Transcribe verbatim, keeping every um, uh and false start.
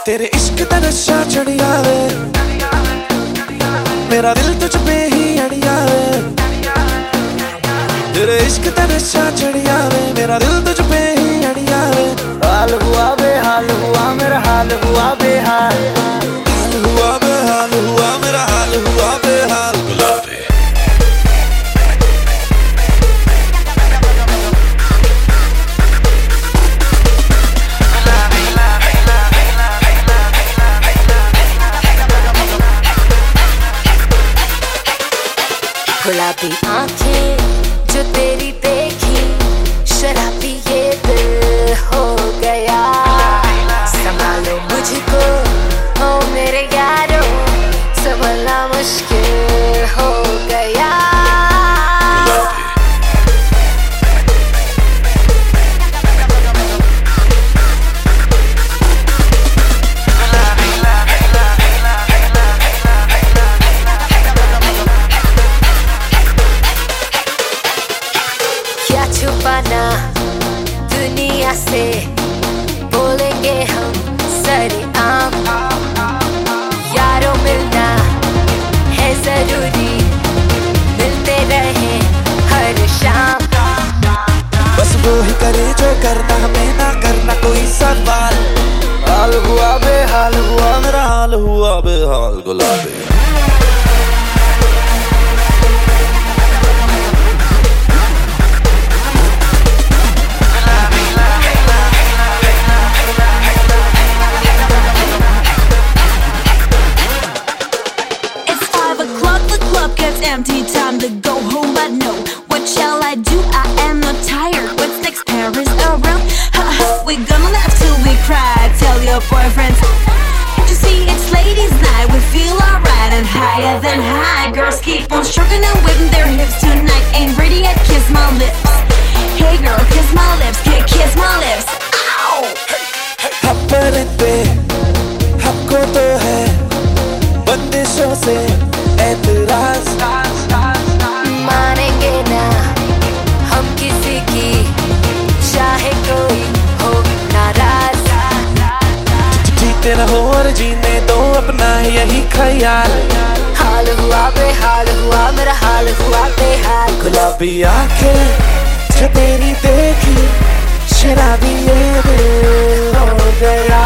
तेरे इश्क दा नशा चढ़िया वे, मेरा दिल तुझ पे ही अड़िया वे। तेरे इश्क दा नशा चढ़िया वे, मेरा दिल तुझ पे ही अड़िया वे। हाल हुआ बेहाल हुआ मेरा हाल हुआ बेहाल, हाल हुआ बेहाल हुआ मेरा हाल हुआ बेहाल। गुलाबी गुलाबी आंखें जो तेरी देखी, शराबी ये दिल हो गया। संभालो मुझको ओ मेरे यारो, संभलना मुश्किल हो गया। क्या छुपाना दुनिया से, बोलेंगे हम सरेआम। यारों मिलना है जरूरी, मिलते रहे हर शाम। बस वो ही करे जो करना, हमें ना करना कोई सवाल। हाल हुआ बेहाल हुआ मेरा हाल हुआ बेहाल। गुलाबी empty, time to go home, but no, what shall I do? I am not tired. What's next? Paris around? We're gonna laugh till we cry. Tell your boyfriends, can't you see it's ladies' night? We feel alright and higher than high. Girls keep on stroking and waving their hips tonight. Ain't ready yet, kiss my lips. Hey girl, kiss my lips, kiss my lips. Ow! अपने पे हमको तो है बंदिशों से एतराज, मानेंगे ना हम किसी की, चाहे कोई हो नाराज। जीते रहो और जीने दो अपना यही ख्याल। हाल हुआ बेहाल हुआ मेरा हाल हुआ बेहाल। गुलाबी आंखें जो तेरी देखी, शराबी ये दिल हो गया।